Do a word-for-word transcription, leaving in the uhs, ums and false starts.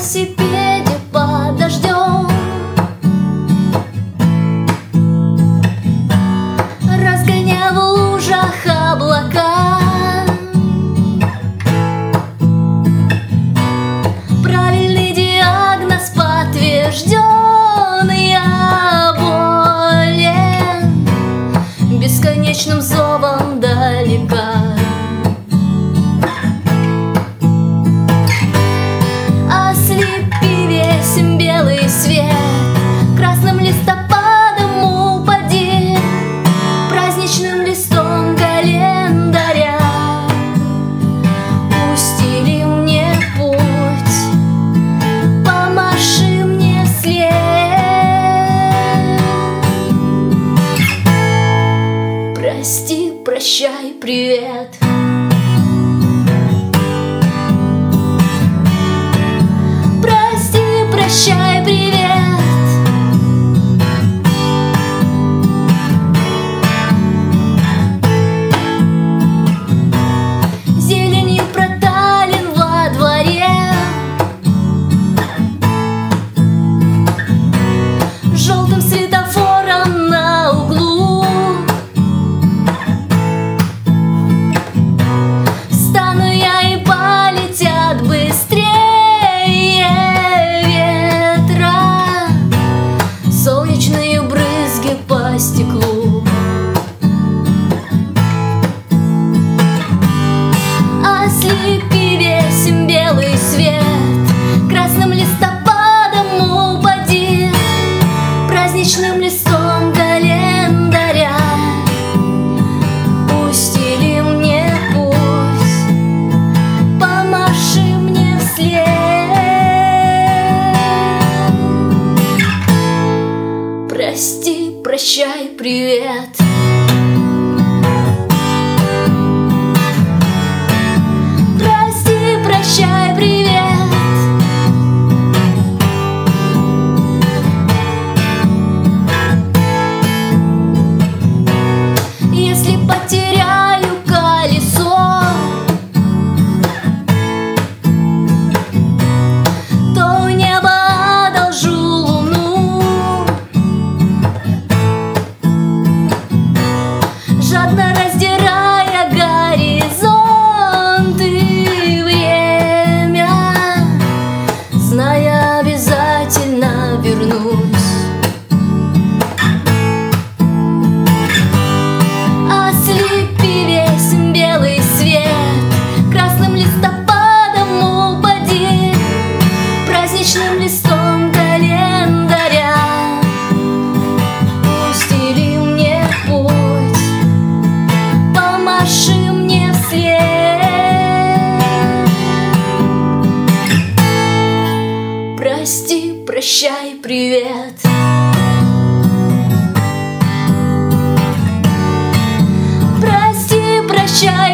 велосипеде под дождем, разгоняя в лужах облака. Правильный диагноз подтвержден, я болен бесконечным зовом далека. Ослепи весь белый свет, красным листопадом упади, праздничным листом календаря устели мне путь, помаши мне вслед. Прости, прощай, привет. Прощай, привет. Зеленью протален во дворе, желтым светофором на углу. Стану я и полетят быстрее солнечные брызги по стеклу. Ослепи весь белый свет, красным листопадом упади, праздничным листом календаря устели мне путь, помаши мне вслед. Прости, прощай, привет. Прости, прощай, привет. Если потеряю колесо, то у неба одолжу луну. Жадно раздирая горизонты, время, зная, обязательно вернусь. Ослепи весь белый свет, красным листопадом упади, праздничным листом календаря устели мне путь, помаши мне вслед. Прости, прощай, привет. Прости, прощай,